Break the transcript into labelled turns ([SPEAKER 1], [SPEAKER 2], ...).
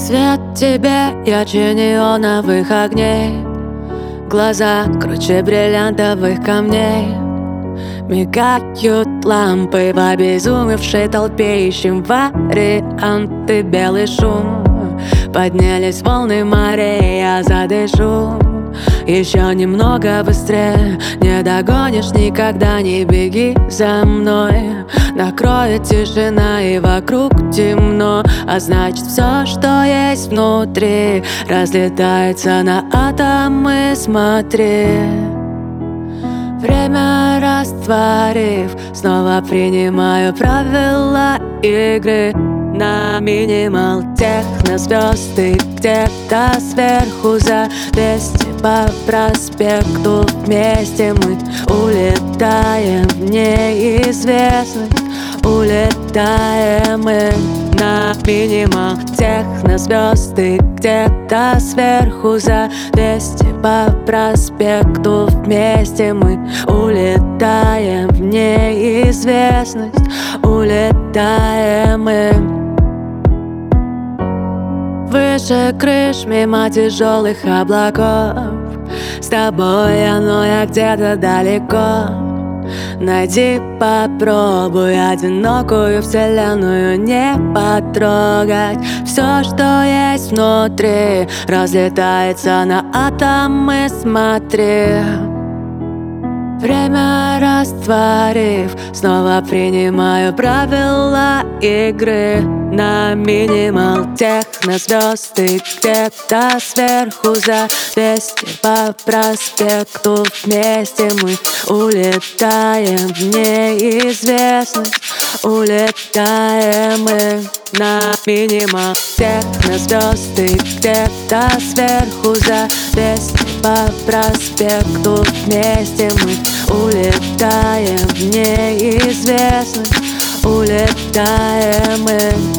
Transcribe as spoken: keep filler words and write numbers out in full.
[SPEAKER 1] Свет тебе ярче неоновых огней, глаза круче бриллиантовых камней. Мигают лампы в обезумевшей толпе, ищем варианты, белый шум. Поднялись волны морей, я задышу. Еще немного быстрее, не догонишь никогда, не беги за мной. Накроет тишина и вокруг темно, а значит все, что есть внутри, разлетается на атомы, смотри. Время растворив, снова принимаю правила игры. На минимал технозвезды где-то сверху за двести по проспекту. Вместе мы улетаем в неизвестность. Улетаем мы на минимал технозвезды где-то сверху за двести по проспекту. Вместе мы улетаем в неизвестность. Улетаем мы выше крыш, мимо тяжелых облаков. С тобой я, но я где-то далеко. Найди, попробуй одинокую вселенную не потрогать. Все, что есть внутри, разлетается на атомы, смотри. Время растворив, снова принимаю правила игры. На минимал технозвезды где-то сверху за двести по проспекту. Вместе мы улетаем в неизвестность. Улетаем мы на минимал технозвезды где-то сверху за двести по проспекту. Вместе мы улетаем в неизвестность. Улетаем мы.